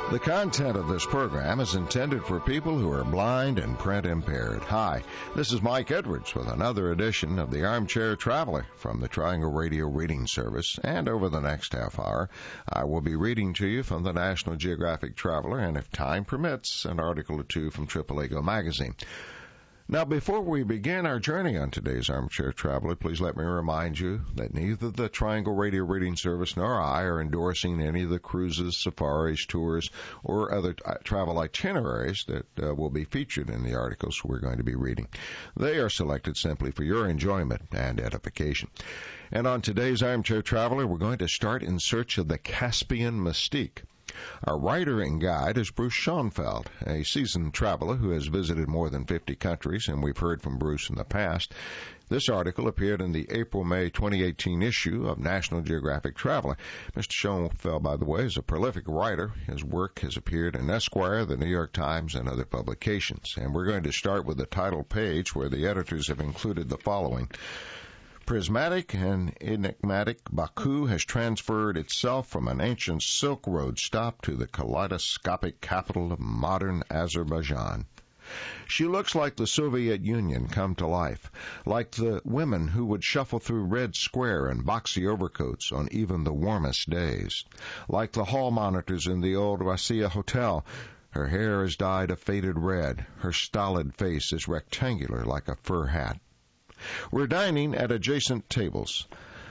The content of this program is intended for people who are blind and print impaired. Hi, this is Mike Edwards with another edition of the Armchair Traveler from the Triangle Radio Reading Service. And over the next half hour, I will be reading to you from the National Geographic Traveler, and if time permits, an article or two from Triple-Ego magazine. Now, before we begin our journey on today's Armchair Traveler, please let me remind you that neither the Triangle Radio Reading Service nor I are endorsing any of the cruises, safaris, tours, or other travel itineraries that will be featured in the articles we're going to be reading. They are selected simply for your enjoyment and edification. And on today's Armchair Traveler, we're going to start in search of the Caspian Mystique. Our writer and guide is Bruce Schoenfeld, a seasoned traveler who has visited more than 50 countries, and we've heard from Bruce in the past. This article appeared in the April-May 2018 issue of National Geographic Traveler. Mr. Schoenfeld, by the way, is a prolific writer. His work has appeared in Esquire, the New York Times, and other publications. And we're going to start with the title page, where the editors have included the following. Prismatic and enigmatic, Baku has transferred itself from an ancient Silk Road stop to the kaleidoscopic capital of modern Azerbaijan. She looks like the Soviet Union come to life, like the women who would shuffle through Red Square in boxy overcoats on even the warmest days, like the hall monitors in the old Rossiya Hotel. Her hair is dyed a faded red. Her stolid face is rectangular like a fur hat. We're dining at adjacent tables.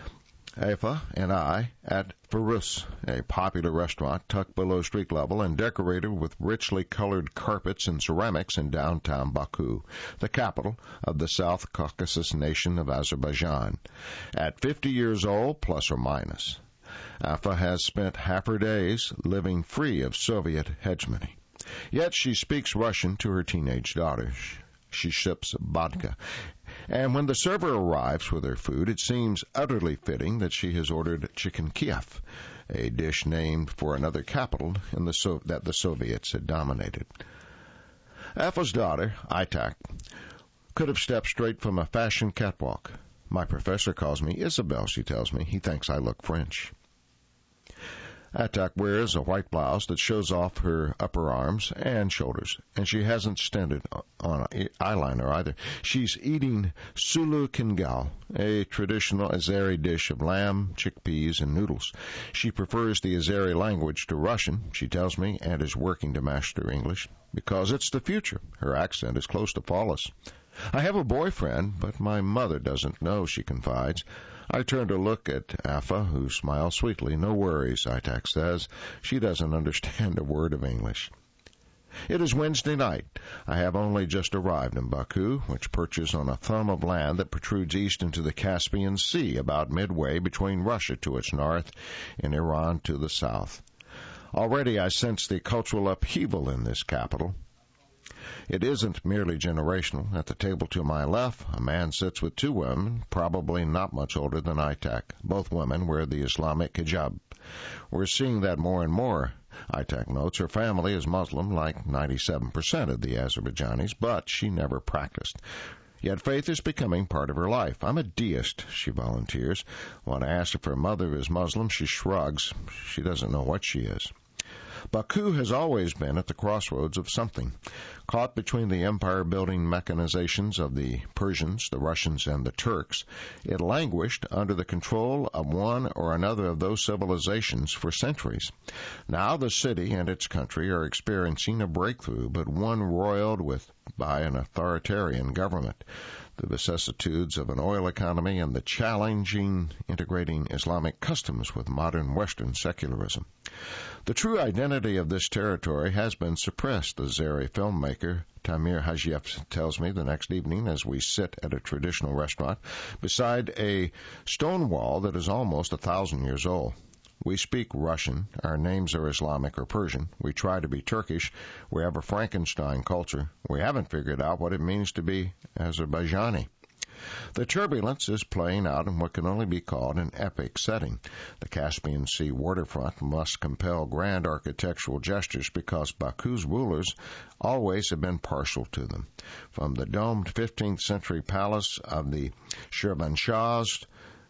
Afa and I at Farus, a popular restaurant tucked below street level and decorated with richly colored carpets and ceramics in downtown Baku, the capital of the South Caucasus nation of Azerbaijan. At 50 years old, plus or minus, Afa has spent half her days living free of Soviet hegemony. Yet she speaks Russian to her teenage daughters. She sips vodka. And when the server arrives with her food, it seems utterly fitting that she has ordered chicken Kiev, a dish named for another capital that the Soviets had dominated. Afa's daughter, Aitak, could have stepped straight from a fashion catwalk. My professor calls me Isabel, she tells me. He thinks I look French. Aitak wears a white blouse that shows off her upper arms and shoulders, and she hasn't stinted on eyeliner either. She's eating sulu kingal, a traditional Azeri dish of lamb, chickpeas, and noodles. She prefers the Azeri language to Russian, she tells me, and is working to master English, because it's the future. Her accent is close to flawless. I have a boyfriend, but my mother doesn't know, she confides. I turn to look at Afa, who smiles sweetly. No worries, Aitak says. She doesn't understand a word of English. It is Wednesday night. I have only just arrived in Baku, which perches on a thumb of land that protrudes east into the Caspian Sea, about midway between Russia to its north and Iran to the south. Already I sense the cultural upheaval in this capital. It isn't merely generational. At the table to my left, a man sits with two women, probably not much older than Aitak. Both women wear the Islamic hijab. We're seeing that more and more. Aitak notes her family is Muslim, like 97% of the Azerbaijanis, but she never practiced. Yet faith is becoming part of her life. I'm a deist, she volunteers. When I ask if her mother is Muslim, she shrugs. She doesn't know what she is. Baku has always been at the crossroads of something. Caught between the empire-building mechanizations of the Persians, the Russians, and the Turks, it languished under the control of one or another of those civilizations for centuries. Now the city and its country are experiencing a breakthrough, but one roiled by an authoritarian government. The vicissitudes of an oil economy and the challenging integrating Islamic customs with modern Western secularism. The true identity of this territory has been suppressed, the Azeri filmmaker Tamir Hajiev tells me the next evening as we sit at a traditional restaurant beside a stone wall that is almost 1,000 years old. We speak Russian. Our names are Islamic or Persian. We try to be Turkish. We have a Frankenstein culture. We haven't figured out what it means to be Azerbaijani. The turbulence is playing out in what can only be called an epic setting. The Caspian Sea waterfront must compel grand architectural gestures because Baku's rulers always have been partial to them. From the domed 15th century palace of the Shirvanshahs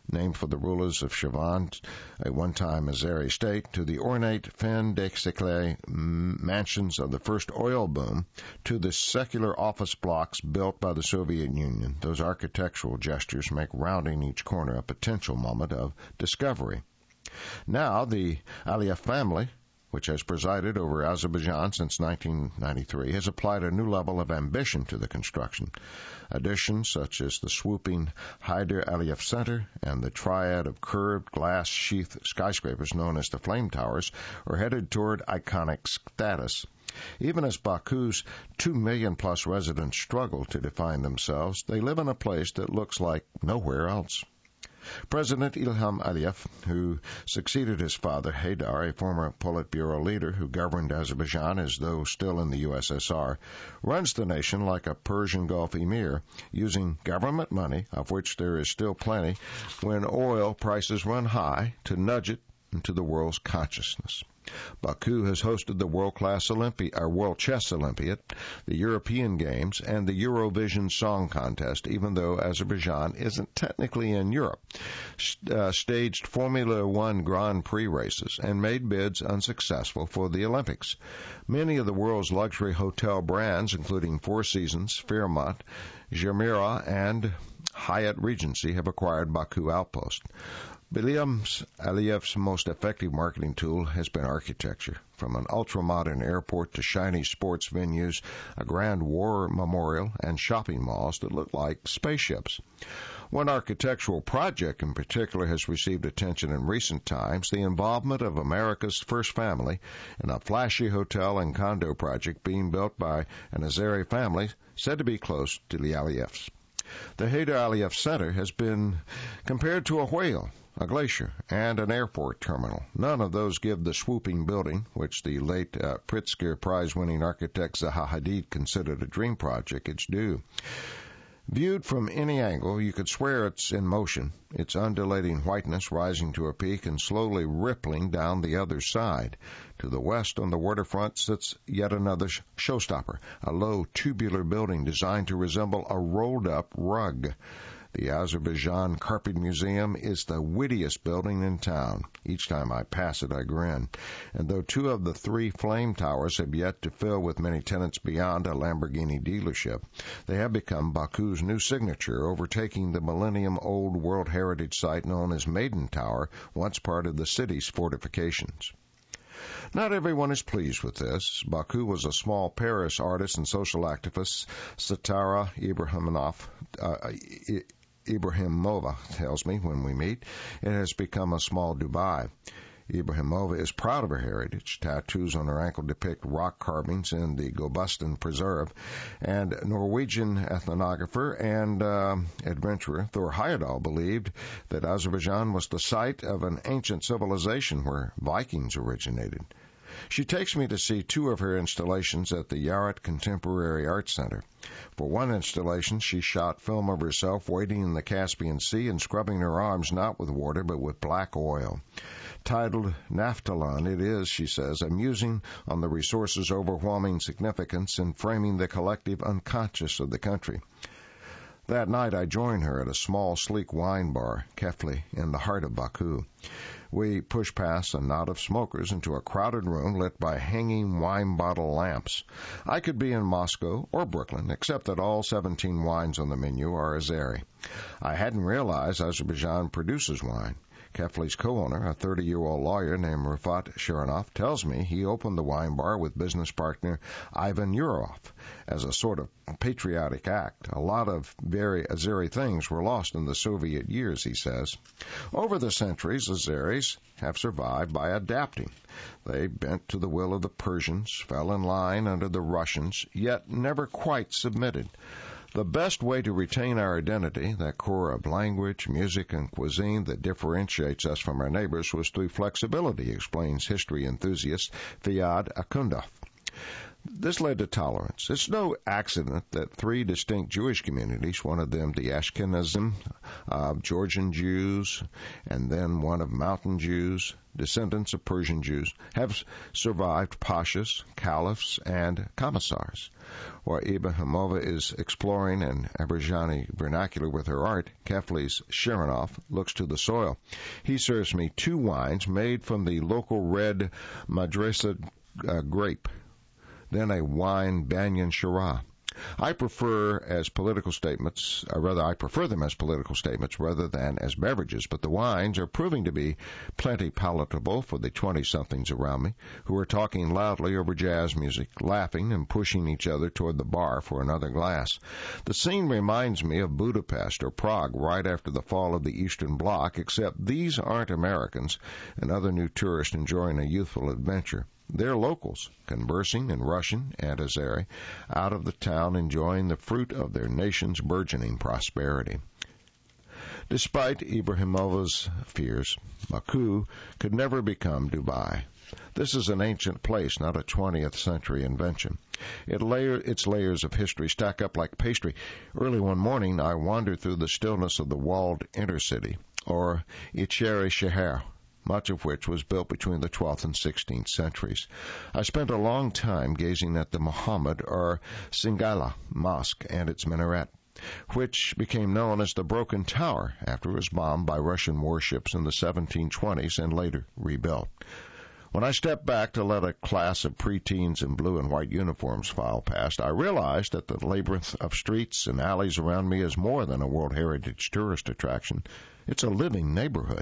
named for the rulers of Shirvan, a one-time Azeri state, to the ornate fin de siècle mansions of the first oil boom, to the secular office blocks built by the Soviet Union. Those architectural gestures make rounding each corner a potential moment of discovery. Now, the Aliyev family, which has presided over Azerbaijan since 1993, has applied a new level of ambition to the construction. Additions such as the swooping Heydar Aliyev Center and the triad of curved glass-sheathed skyscrapers known as the Flame Towers are headed toward iconic status. Even as Baku's 2 million-plus residents struggle to define themselves, they live in a place that looks like nowhere else. President Ilham Aliyev, who succeeded his father, Heydar, a former Politburo leader who governed Azerbaijan as though still in the USSR, runs the nation like a Persian Gulf emir, using government money, of which there is still plenty, when oil prices run high, to nudge it into the world's consciousness. Baku has hosted the World Chess Olympiad, the European Games, and the Eurovision Song Contest, even though Azerbaijan isn't technically in Europe, staged Formula One Grand Prix races, and made bids unsuccessful for the Olympics. Many of the world's luxury hotel brands, including Four Seasons, Fairmont, Jumeirah, and Hyatt Regency, have acquired Baku Outpost. Ilham Aliyev's most effective marketing tool has been architecture. From an ultra-modern airport to shiny sports venues, a grand war memorial, and shopping malls that look like spaceships. One architectural project in particular has received attention in recent times, the involvement of America's first family in a flashy hotel and condo project being built by an Azeri family said to be close to the Aliyevs. The Heydar Aliyev Center has been compared to a whale, a glacier, and an airport terminal. None of those give the swooping building, which the late Pritzker Prize-winning architect Zaha Hadid considered a dream project, its due. Viewed from any angle, you could swear it's in motion, its undulating whiteness rising to a peak and slowly rippling down the other side. To the west on the waterfront sits yet another showstopper, a low tubular building designed to resemble a rolled-up rug. The Azerbaijan Carpet Museum is the wittiest building in town. Each time I pass it, I grin. And though two of the three flame towers have yet to fill with many tenants beyond a Lamborghini dealership, they have become Baku's new signature, overtaking the millennium-old World Heritage Site known as Maiden Tower, once part of the city's fortifications. Not everyone is pleased with this. Baku was a small Paris artist and social activist, Satara Ibrahimova tells me when we meet. It has become a small Dubai. Ibrahimova is proud of her heritage. Tattoos on her ankle depict rock carvings in the Gulbustan Preserve. And Norwegian ethnographer and adventurer Thor Heyerdahl believed that Azerbaijan was the site of an ancient civilization where Vikings originated. She takes me to see two of her installations at the Yarat Contemporary Art Center. For one installation, she shot film of herself wading in the Caspian Sea and scrubbing her arms not with water but with black oil. Titled Naftalan, it is, she says, a musing on the resource's overwhelming significance in framing the collective unconscious of the country. That night I joined her at a small, sleek wine bar, Kefli, in the heart of Baku. We pushed past a knot of smokers into a crowded room lit by hanging wine bottle lamps. I could be in Moscow or Brooklyn, except that all 17 wines on the menu are Azeri. I hadn't realized Azerbaijan produces wine. Kefli's co-owner, a 30-year-old lawyer named Rafat Sharonov, tells me he opened the wine bar with business partner Ivan Yurov as a sort of patriotic act. A lot of very Azeri things were lost in the Soviet years, he says. Over the centuries, Azeris have survived by adapting. They bent to the will of the Persians, fell in line under the Russians, yet never quite submitted. The best way to retain our identity, that core of language, music, and cuisine that differentiates us from our neighbors, was through flexibility, explains history enthusiast Fiad Akundov. This led to tolerance. It's no accident that three distinct Jewish communities, one of them the Ashkenazim, Georgian Jews, and then one of Mountain Jews, descendants of Persian Jews, have survived pashas, caliphs, and commissars. While Ibrahimova is exploring an Azerbaijani vernacular with her art, Kefli's Sharonov looks to the soil. He serves me two wines made from the local red Madrasa grape, then a wine Banyan Shiraz. I prefer them as political statements rather than as beverages, but the wines are proving to be plenty palatable for the 20-somethings around me who are talking loudly over jazz music, laughing and pushing each other toward the bar for another glass. The scene reminds me of Budapest or Prague right after the fall of the Eastern Bloc, except these aren't Americans and other new tourists enjoying a youthful adventure. They're locals, conversing in Russian and Azeri, out of the town enjoying the fruit of their nation's burgeoning prosperity. Despite Ibrahimova's fears, Baku could never become Dubai. This is an ancient place, not a 20th century invention. Its layers of history stack up like pastry. Early one morning, I wandered through the stillness of the walled intercity, or Ichere Sheher, much of which was built between the 12th and 16th centuries. I spent a long time gazing at the Muhammad or Singala Mosque and its minaret, which became known as the Broken Tower after it was bombed by Russian warships in the 1720s and later rebuilt. When I stepped back to let a class of preteens in blue and white uniforms file past, I realized that the labyrinth of streets and alleys around me is more than a World Heritage tourist attraction. It's a living neighborhood.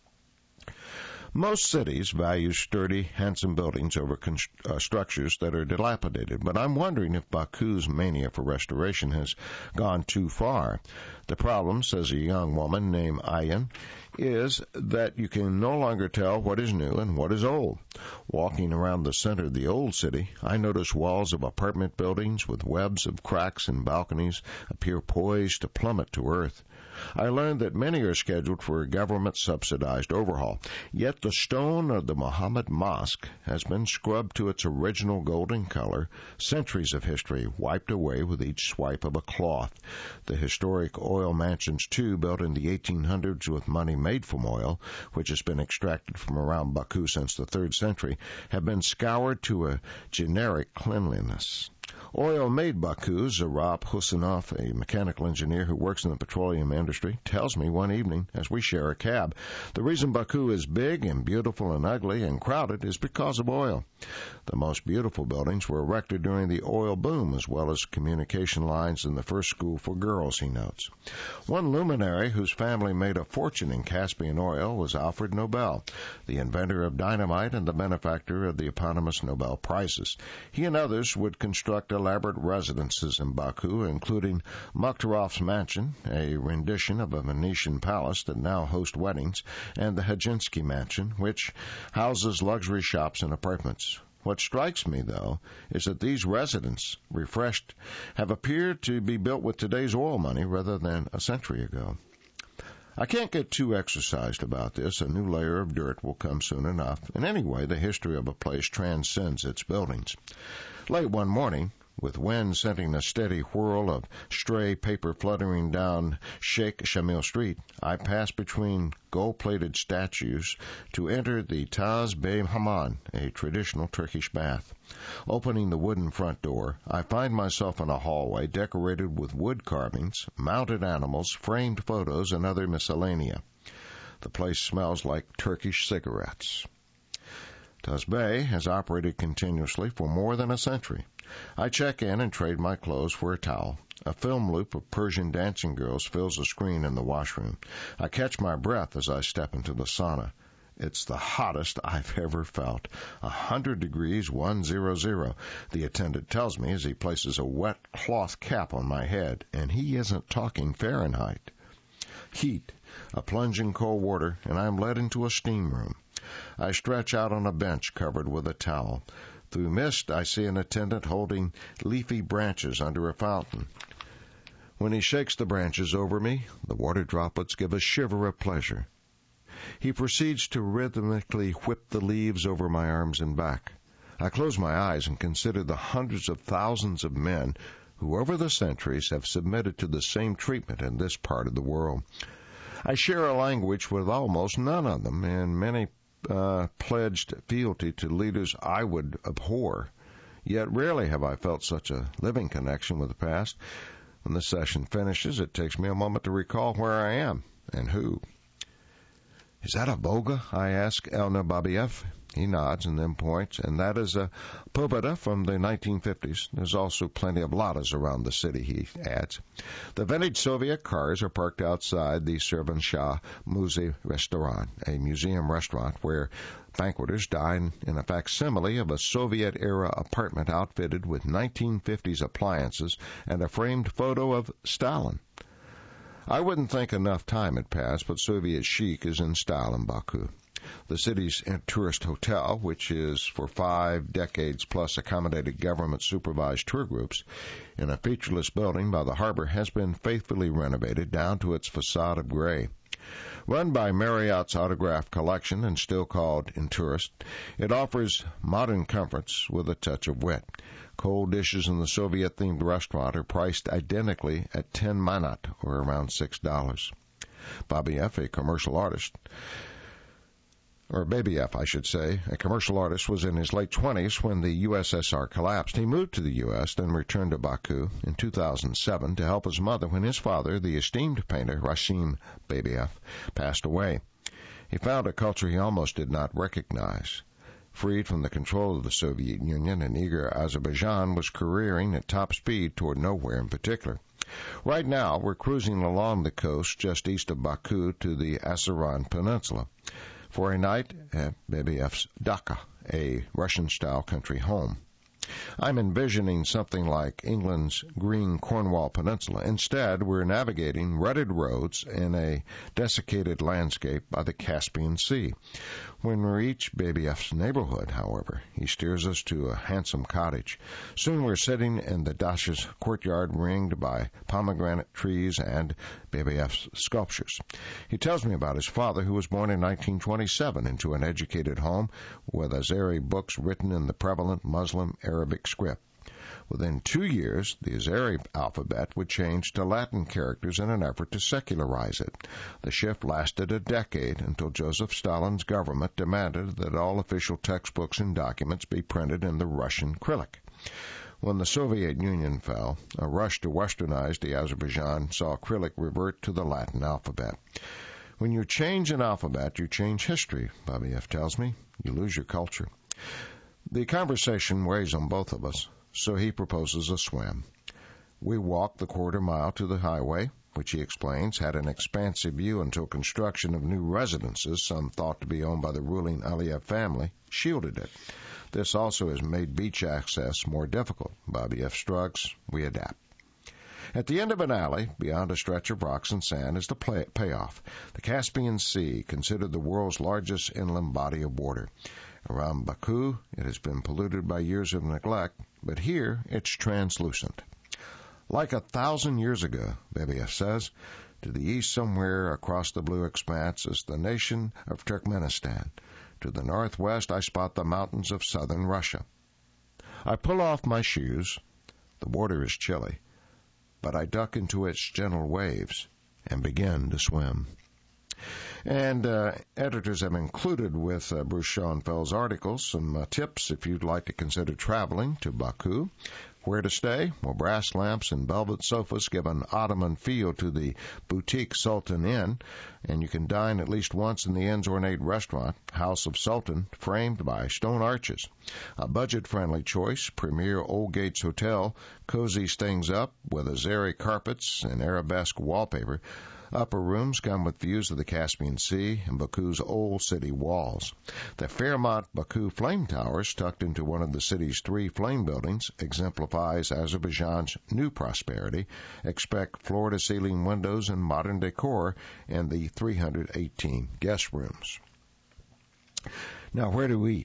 Most cities value sturdy, handsome buildings over structures that are dilapidated, but I'm wondering if Baku's mania for restoration has gone too far. The problem, says a young woman named Ayan, is that you can no longer tell what is new and what is old. Walking around the center of the old city, I notice walls of apartment buildings with webs of cracks and balconies appear poised to plummet to earth. I learned that many are scheduled for a government-subsidized overhaul. Yet the stone of the Muhammad Mosque has been scrubbed to its original golden color, centuries of history wiped away with each swipe of a cloth. The historic oil mansions, too, built in the 1800s with money made from oil, which has been extracted from around Baku since the 3rd century, have been scoured to a generic cleanliness. Oil made Baku. Zarab Husanov, a mechanical engineer who works in the petroleum industry, tells me one evening as we share a cab, the reason Baku is big and beautiful and ugly and crowded is because of oil. The most beautiful buildings were erected during the oil boom, as well as communication lines in the first school for girls, he notes. One luminary whose family made a fortune in Caspian oil was Alfred Nobel, the inventor of dynamite and the benefactor of the eponymous Nobel Prizes. He and others would construct elaborate residences in Baku, including Mukhtarov's mansion, a rendition of a Venetian palace that now hosts weddings, and the Hajinsky mansion, which houses luxury shops and apartments. What strikes me, though, is that these residences, refreshed, have appeared to be built with today's oil money rather than a century ago. I can't get too exercised about this. A new layer of dirt will come soon enough. And anyway, the history of a place transcends its buildings. Late one morning, with wind sending a steady whirl of stray paper fluttering down Sheikh Shamil Street, I passed between gold-plated statues to enter the Taz Bey Hammam, a traditional Turkish bath. Opening the wooden front door, I find myself in a hallway decorated with wood carvings, mounted animals, framed photos, and other miscellanea. The place smells like Turkish cigarettes. Taz Bey has operated continuously for more than a century. I check in and trade my clothes for a towel. A film loop of Persian dancing girls fills the screen in the washroom. I catch my breath as I step into the sauna. It's the hottest I've ever felt. 100 degrees 100. The attendant tells me as he places a wet cloth cap on my head, and he isn't talking Fahrenheit. Heat, a plunge in cold water, and I'm led into a steam room. I stretch out on a bench covered with a towel. Through mist, I see an attendant holding leafy branches under a fountain. When he shakes the branches over me, the water droplets give a shiver of pleasure. He proceeds to rhythmically whip the leaves over my arms and back. I close my eyes and consider the hundreds of thousands of men who over the centuries have submitted to the same treatment in this part of the world. I share a language with almost none of them, and many pledged fealty to leaders I would abhor. Yet rarely have I felt such a living connection with the past. When the session finishes, it takes me a moment to recall where I am and who. Is that a Volga? I ask Elna Babiev. He nods and then points, and that is a Pobeda from the 1950s. There's also plenty of Ladas around the city, he adds. The vintage Soviet cars are parked outside the Servan-Shah Muzey restaurant, a museum restaurant where banqueters dine in a facsimile of a Soviet-era apartment outfitted with 1950s appliances and a framed photo of Stalin. I wouldn't think enough time had passed, but Soviet chic is in style in Baku. The city's tourist hotel, which is for 5 decades plus accommodated government-supervised tour groups, in a featureless building by the harbor, has been faithfully renovated down to its facade of gray. Run by Marriott's Autograph Collection and still called Intourist, it offers modern comforts with a touch of wit. Cold dishes in the Soviet-themed restaurant are priced identically at 10 manat, or around $6. Babiev, a commercial artist, or Babiev, I should say, a commercial artist, was in his late 20s when the USSR collapsed. He moved to the U.S., then returned to Baku in 2007 to help his mother when his father, the esteemed painter Rasim Babiev, passed away. He found a culture he almost did not recognize. Freed from the control of the Soviet Union, an eager Azerbaijan was careering at top speed toward nowhere in particular. Right now, we're cruising along the coast just east of Baku to the Asaran Peninsula for a night at Babiev's Dhaka, a Russian-style country home. I'm envisioning something like England's green Cornwall Peninsula. Instead, we're navigating rutted roads in a desiccated landscape by the Caspian Sea. When we reach Babiev's neighborhood, however, he steers us to a handsome cottage. Soon we're sitting in the Dasha's courtyard ringed by pomegranate trees and Babiev's sculptures. He tells me about his father, who was born in 1927 into an educated home with Azeri books written in the prevalent Muslim Arabic script. Within 2 years, the Azeri alphabet would change to Latin characters in an effort to secularize it. The shift lasted a decade until Joseph Stalin's government demanded that all official textbooks and documents be printed in the Russian Cyrillic. When the Soviet Union fell, a rush to westernize the Azerbaijan saw Cyrillic revert to the Latin alphabet. When you change an alphabet, you change history, Babiev tells me. You lose your culture. The conversation weighs on both of us, so he proposes a swim. We walk the quarter mile to the highway, which he explains had an expansive view until construction of new residences, some thought to be owned by the ruling Aliyev family, shielded it. This also has made beach access more difficult. Babiev shrugs. We adapt. At the end of an alley, beyond a stretch of rocks and sand, is the payoff. The Caspian Sea, considered the world's largest inland body of water. Around Baku, it has been polluted by years of neglect, but here it's translucent. Like 1,000 years ago, Babiev says, to the east somewhere across the blue expanse is the nation of Turkmenistan. To the northwest, I spot the mountains of southern Russia. I pull off my shoes. The water is chilly, but I duck into its gentle waves and begin to swim. And editors have included with Bruce Schoenfeld's articles some tips if you'd like to consider traveling to Baku. Where to stay? Well, brass lamps and velvet sofas give an Ottoman feel to the boutique Sultan Inn, and you can dine at least once in the inn's ornate restaurant, House of Sultan, framed by stone arches. A budget-friendly choice, premier Old Gates Hotel cozies things up with Azeri carpets and arabesque wallpaper. Upper rooms come with views of the Caspian Sea and Baku's old city walls. The Fairmont Baku Flame Towers, tucked into one of the city's 3 flame buildings, exemplifies Azerbaijan's new prosperity. Expect floor-to-ceiling windows and modern decor in the 318 guest rooms. Now, where to eat?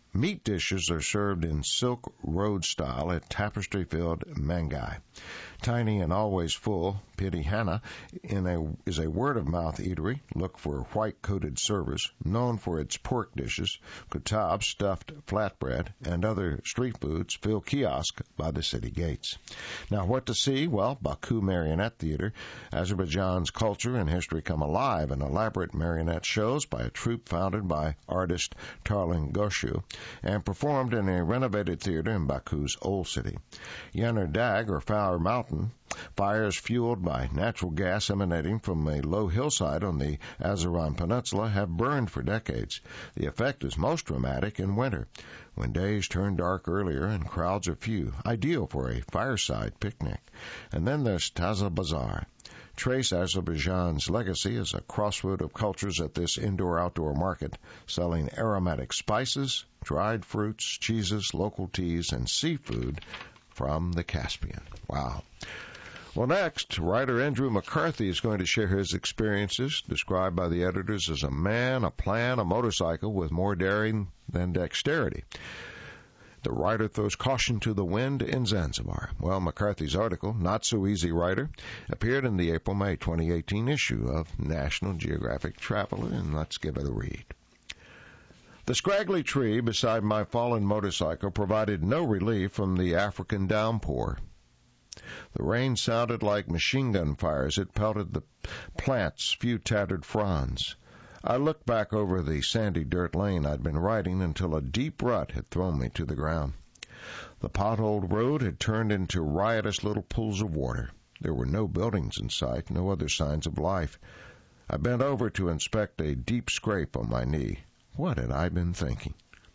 Meat dishes are served in Silk Road style at tapestry-filled mangai. Tiny and always full, Pirihana is a word-of-mouth eatery. Look for white-coated servers, known for its pork dishes. Kutab, stuffed flatbread, and other street foods fill kiosks by the city gates. Now, what to see? Well, Baku Marionette Theater. Azerbaijan's culture and history come alive in elaborate marionette shows by a troupe founded by artist Tarlan Goshu and performed in a renovated theater in Baku's old city. Yener Dag, or Fire Mountain, fires fueled by natural gas emanating from a low hillside on the Azeran Peninsula have burned for decades. The effect is most dramatic in winter, when days turn dark earlier and crowds are few, ideal for a fireside picnic. And then there's Taza Bazaar. Trace Azerbaijan's legacy as a crossroad of cultures at this indoor-outdoor market, selling aromatic spices, dried fruits, cheeses, local teas, and seafood from the Caspian. Wow. Well, next, writer Andrew McCarthy is going to share his experiences, described by the editors as a man, a plan, a motorcycle with more daring than dexterity. The writer throws caution to the wind in Zanzibar. Well, McCarthy's article, Not So Easy Writer, appeared in the April-May 2018 issue of National Geographic Traveler, and let's give it a read. The scraggly tree beside my fallen motorcycle provided no relief from the African downpour. The rain sounded like machine gun fire as it pelted the plant's few tattered fronds. I looked back over the sandy dirt lane I'd been riding until a deep rut had thrown me to the ground. The potholed road had turned into riotous little pools of water. There were no buildings in sight, no other signs of life. I bent over to inspect a deep scrape on my knee. What had I been thinking?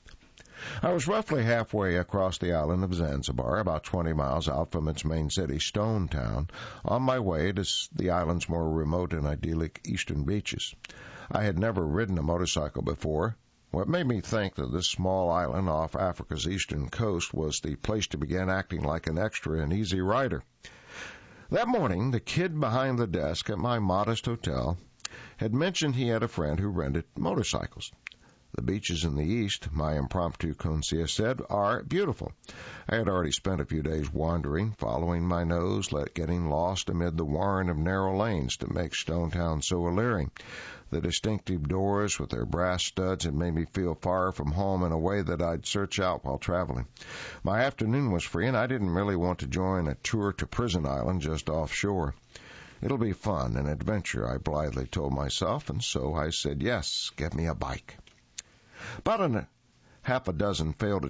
I was roughly halfway across the island of Zanzibar, about 20 miles out from its main city, Stone Town, on my way to the island's more remote and idyllic eastern beaches. I had never ridden a motorcycle before. What made me think that this small island off Africa's eastern coast was the place to begin acting like an extra and easy rider. That morning, the kid behind the desk at my modest hotel had mentioned he had a friend who rented motorcycles. The beaches in the east, my impromptu concierge said, are beautiful. I had already spent a few days wandering, following my nose, getting lost amid the warren of narrow lanes to make Stone Town so alluring. The distinctive doors with their brass studs had made me feel far from home in a way that I'd search out while traveling. My afternoon was free, and I didn't really want to join a tour to Prison Island just offshore. It'll be fun, an adventure, I blithely told myself, and so I said, yes, get me a bike. After a half a dozen failed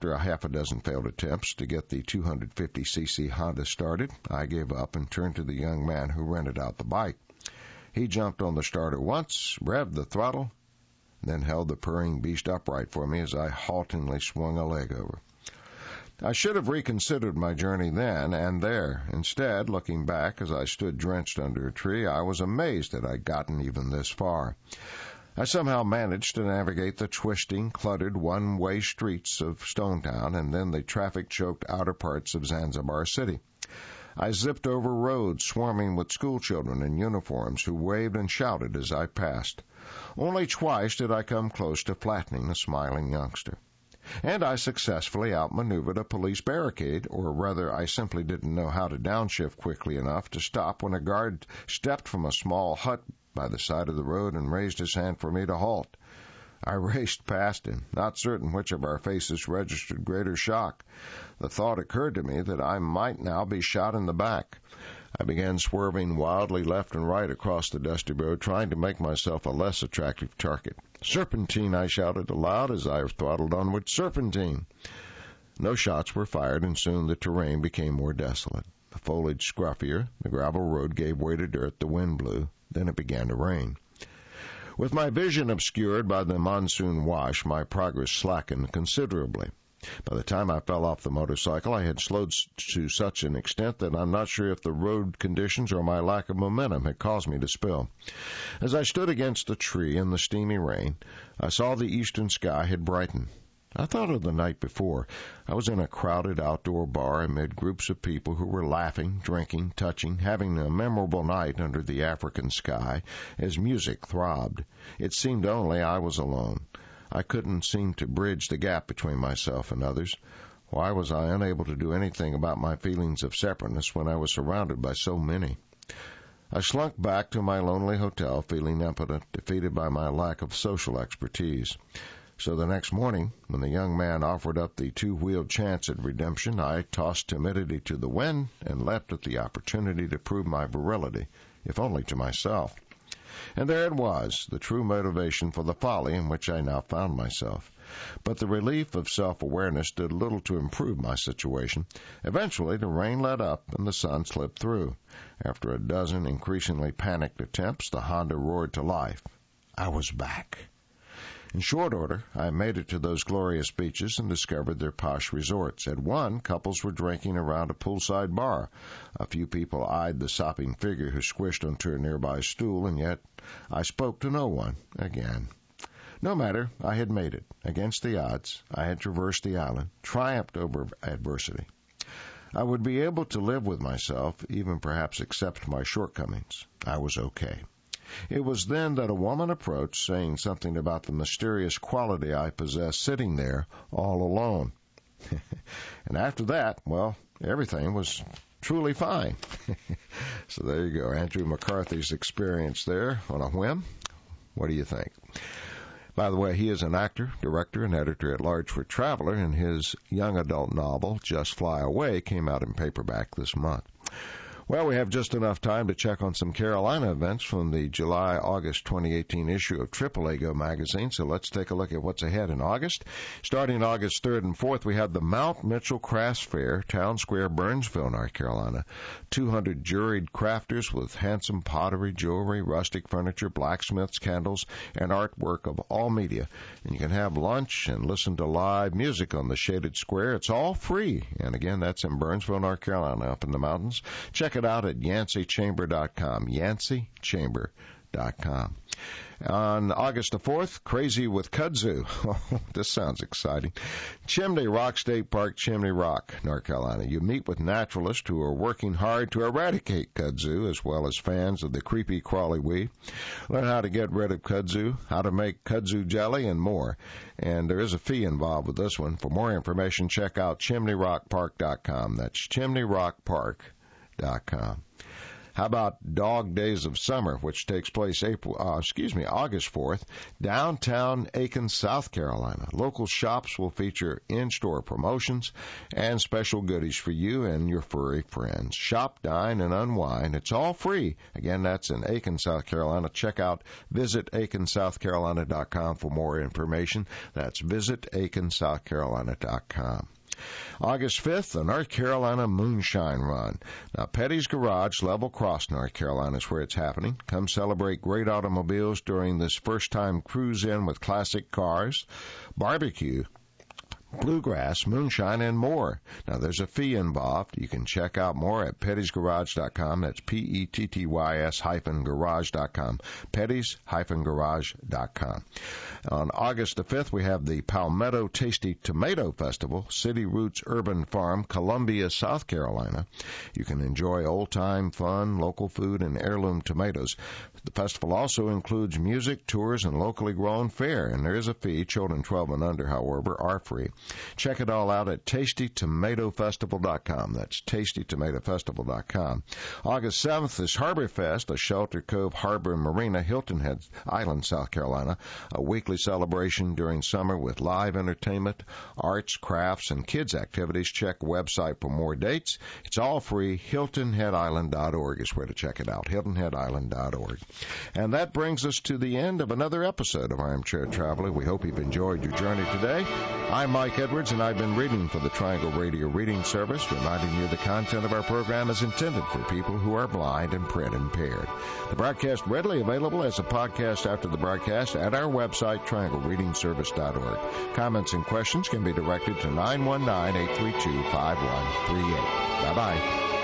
attempts to get the 250cc Honda started, I gave up and turned to the young man who rented out the bike. He jumped on the starter once, revved the throttle, then held the purring beast upright for me as I haltingly swung a leg over. I should have reconsidered my journey then and there. Instead, looking back as I stood drenched under a tree, I was amazed that I'd gotten even this far. I somehow managed to navigate the twisting, cluttered, one-way streets of Stone Town and then the traffic-choked outer parts of Zanzibar City. I zipped over roads swarming with schoolchildren in uniforms who waved and shouted as I passed. Only twice did I come close to flattening a smiling youngster. And I successfully outmaneuvered a police barricade, or rather I simply didn't know how to downshift quickly enough to stop when a guard stepped from a small hut by the side of the road and raised his hand for me to halt. I raced past him, not certain which of our faces registered greater shock. The thought occurred to me that I might now be shot in the back. I began swerving wildly left and right across the dusty road, trying to make myself a less attractive target. "Serpentine," I shouted aloud as I throttled onward. "Serpentine!" No shots were fired, and soon the terrain became more desolate. The foliage scruffier, the gravel road gave way to dirt, the wind blew. Then it began to rain. With my vision obscured by the monsoon wash, my progress slackened considerably. By the time I fell off the motorcycle, I had slowed to such an extent that I'm not sure if the road conditions or my lack of momentum had caused me to spill. As I stood against a tree in the steamy rain, I saw the eastern sky had brightened. I thought of the night before. I was in a crowded outdoor bar amid groups of people who were laughing, drinking, touching, having a memorable night under the African sky as music throbbed. It seemed only I was alone. I couldn't seem to bridge the gap between myself and others. Why was I unable to do anything about my feelings of separateness when I was surrounded by so many? I slunk back to my lonely hotel, feeling impotent, defeated by my lack of social expertise. So the next morning, when the young man offered up the two-wheeled chance at redemption, I tossed timidity to the wind and leapt at the opportunity to prove my virility, if only to myself. And there it was, the true motivation for the folly in which I now found myself. But the relief of self-awareness did little to improve my situation. Eventually, the rain let up and the sun slipped through. After a dozen increasingly panicked attempts, the Honda roared to life. I was back. In short order, I made it to those glorious beaches and discovered their posh resorts. At one, couples were drinking around a poolside bar. A few people eyed the sopping figure who squished onto a nearby stool, and yet I spoke to no one again. No matter, I had made it. Against the odds, I had traversed the island, triumphed over adversity. I would be able to live with myself, even perhaps accept my shortcomings. I was okay. It was then that a woman approached, saying something about the mysterious quality I possessed sitting there all alone. And after that, well, everything was truly fine. So there you go, Andrew McCarthy's experience there on a whim. What do you think? By the way, he is an actor, director, and editor-at-large for Traveler, and his young adult novel, Just Fly Away, came out in paperback this month. Well, we have just enough time to check on some Carolina events from the July-August 2018 issue of AAA Go magazine, so let's take a look at what's ahead in August. Starting August 3rd and 4th, we have the Mount Mitchell Crafts Fair, Town Square, Burnsville, North Carolina. 200 juried crafters with handsome pottery, jewelry, rustic furniture, blacksmiths, candles, and artwork of all media. And you can have lunch and listen to live music on the shaded square. It's all free. And again, that's in Burnsville, North Carolina, up in the mountains. Check it out at YanceyChamber.com, YanceyChamber.com. On August the 4th, Crazy with Kudzu. Oh, this sounds exciting. Chimney Rock State Park, Chimney Rock, North Carolina. You meet with naturalists who are working hard to eradicate kudzu, as well as fans of the creepy crawly weed. Learn how to get rid of kudzu, how to make kudzu jelly, and more. And there is a fee involved with this one. For more information, check out ChimneyRockPark.com. That's ChimneyRockPark.com. How about Dog Days of Summer, which takes place August 4th, downtown Aiken, South Carolina. Local shops will feature in-store promotions and special goodies for you and your furry friends. Shop, dine, and unwind. It's all free. Again, that's in Aiken, South Carolina. Check out visitaickensouthcarolina.com for more information. That's visitaickensouthcarolina.com. August 5th, the North Carolina Moonshine Run. Now, Petty's Garage, Level Cross, North Carolina is where it's happening. Come celebrate great automobiles during this first-time cruise-in with classic cars, barbecue, bluegrass, moonshine, and more. Now, there's a fee involved. You can check out more at Petty'sGarage.com. That's PETTYS-garage.com. Petty'sGarage.com. On August the 5th, we have the Palmetto Tasty Tomato Festival, City Roots Urban Farm, Columbia, South Carolina. You can enjoy old-time fun, local food, and heirloom tomatoes. The festival also includes music, tours, and locally grown fare, and there is a fee. Children 12 and under, however, are free. Check it all out at TastyTomatoFestival.com. That's TastyTomatoFestival.com. August 7th is Harbor Fest, a Shelter Cove Harbor and Marina, Hilton Head Island, South Carolina. A weekly celebration during summer with live entertainment, arts, crafts, and kids activities. Check the website for more dates. It's all free. HiltonHeadIsland.org is where to check it out. HiltonHeadIsland.org. And that brings us to the end of another episode of Armchair Traveler. We hope you've enjoyed your journey today. I'm Mike Edwards, and I've been reading for the Triangle Radio Reading Service, reminding you the content of our program is intended for people who are blind and print impaired. The broadcast readily available as a podcast after the broadcast at our website, trianglereadingservice.org. Comments and questions can be directed to 919-832-5138. Bye-bye.